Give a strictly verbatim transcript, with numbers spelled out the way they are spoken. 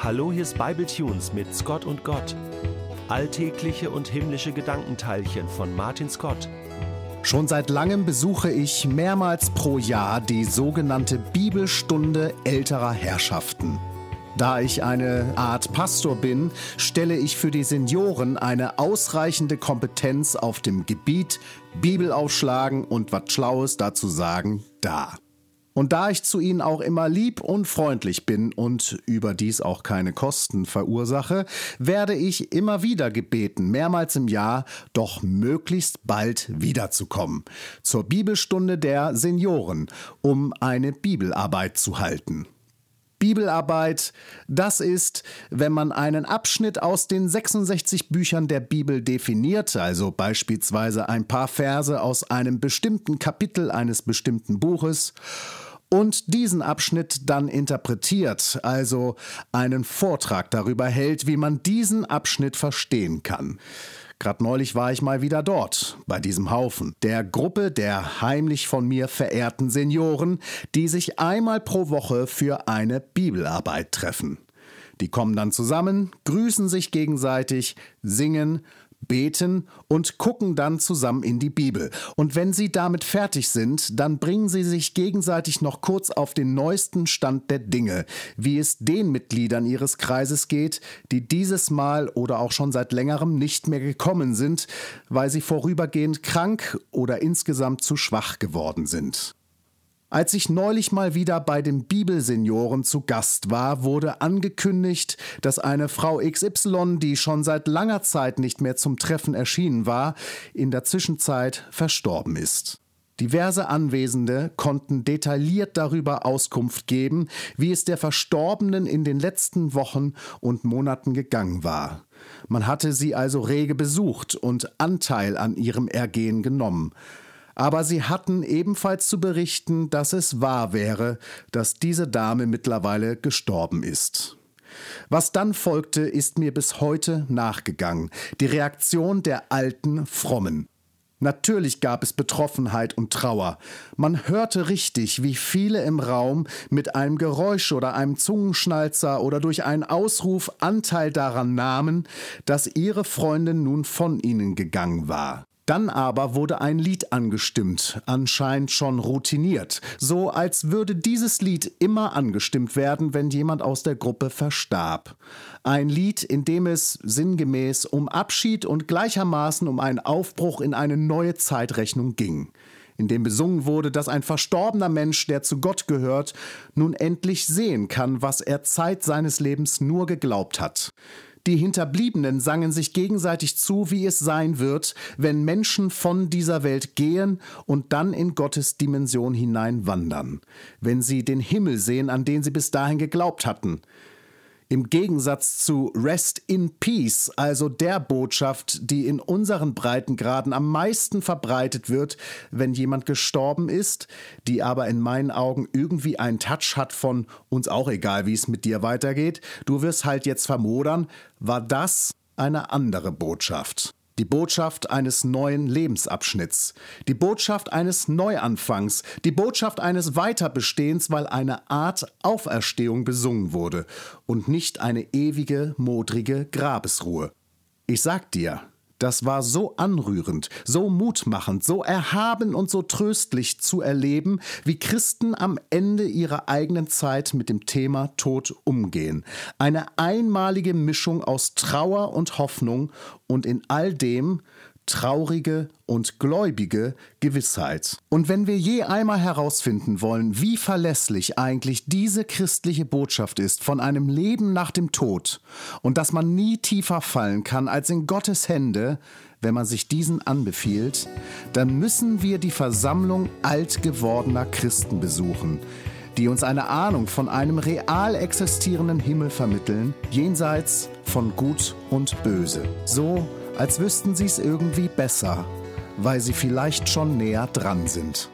Hallo, hier ist Bibletunes mit Scott und Gott. Alltägliche und himmlische Gedankenteilchen von Martin Scott. Schon seit langem besuche ich mehrmals pro Jahr die sogenannte Bibelstunde älterer Herrschaften. Da ich eine Art Pastor bin, stelle ich für die Senioren eine ausreichende Kompetenz auf dem Gebiet Bibel aufschlagen und was Schlaues dazu sagen dar. Und da ich zu ihnen auch immer lieb und freundlich bin und überdies auch keine Kosten verursache, werde ich immer wieder gebeten, mehrmals im Jahr doch möglichst bald wiederzukommen zur Bibelstunde der Senioren, um eine Bibelarbeit zu halten. Bibelarbeit, das ist, wenn man einen Abschnitt aus den sechsundsechzig Büchern der Bibel definiert, also beispielsweise ein paar Verse aus einem bestimmten Kapitel eines bestimmten Buches, und diesen Abschnitt dann interpretiert, also einen Vortrag darüber hält, wie man diesen Abschnitt verstehen kann. Gerade neulich war ich mal wieder dort, bei diesem Haufen, der Gruppe der heimlich von mir verehrten Senioren, die sich einmal pro Woche für eine Bibelarbeit treffen. Die kommen dann zusammen, grüßen sich gegenseitig, singen, beten und gucken dann zusammen in die Bibel. Und wenn sie damit fertig sind, dann bringen sie sich gegenseitig noch kurz auf den neuesten Stand der Dinge, wie es den Mitgliedern ihres Kreises geht, die dieses Mal oder auch schon seit längerem nicht mehr gekommen sind, weil sie vorübergehend krank oder insgesamt zu schwach geworden sind. Als ich neulich mal wieder bei den Bibelsenioren zu Gast war, wurde angekündigt, dass eine Frau X Y, die schon seit langer Zeit nicht mehr zum Treffen erschienen war, in der Zwischenzeit verstorben ist. Diverse Anwesende konnten detailliert darüber Auskunft geben, wie es der Verstorbenen in den letzten Wochen und Monaten gegangen war. Man hatte sie also rege besucht und Anteil an ihrem Ergehen genommen. Aber sie hatten ebenfalls zu berichten, dass es wahr wäre, dass diese Dame mittlerweile gestorben ist. Was dann folgte, ist mir bis heute nachgegangen. Die Reaktion der alten Frommen. Natürlich gab es Betroffenheit und Trauer. Man hörte richtig, wie viele im Raum mit einem Geräusch oder einem Zungenschnalzer oder durch einen Ausruf Anteil daran nahmen, dass ihre Freundin nun von ihnen gegangen war. Dann aber wurde ein Lied angestimmt, anscheinend schon routiniert, so als würde dieses Lied immer angestimmt werden, wenn jemand aus der Gruppe verstarb. Ein Lied, in dem es sinngemäß um Abschied und gleichermaßen um einen Aufbruch in eine neue Zeitrechnung ging, in dem besungen wurde, dass ein verstorbener Mensch, der zu Gott gehört, nun endlich sehen kann, was er Zeit seines Lebens nur geglaubt hat. Die Hinterbliebenen sangen sich gegenseitig zu, wie es sein wird, wenn Menschen von dieser Welt gehen und dann in Gottes Dimension hineinwandern, wenn sie den Himmel sehen, an den sie bis dahin geglaubt hatten. Im Gegensatz zu Rest in Peace, also der Botschaft, die in unseren Breitengraden am meisten verbreitet wird, wenn jemand gestorben ist, die aber in meinen Augen irgendwie einen Touch hat von uns auch egal, wie es mit dir weitergeht, du wirst halt jetzt vermodern, war das eine andere Botschaft. Die Botschaft eines neuen Lebensabschnitts, die Botschaft eines Neuanfangs, die Botschaft eines Weiterbestehens, weil eine Art Auferstehung besungen wurde und nicht eine ewige, modrige Grabesruhe. Ich sag dir, das war so anrührend, so mutmachend, so erhaben und so tröstlich zu erleben, wie Christen am Ende ihrer eigenen Zeit mit dem Thema Tod umgehen. Eine einmalige Mischung aus Trauer und Hoffnung und in all dem traurige und gläubige Gewissheit. Und wenn wir je einmal herausfinden wollen, wie verlässlich eigentlich diese christliche Botschaft ist von einem Leben nach dem Tod und dass man nie tiefer fallen kann als in Gottes Hände, wenn man sich diesen anbefiehlt, dann müssen wir die Versammlung alt gewordener Christen besuchen, die uns eine Ahnung von einem real existierenden Himmel vermitteln, jenseits von Gut und Böse. So als wüssten sie es irgendwie besser, weil sie vielleicht schon näher dran sind.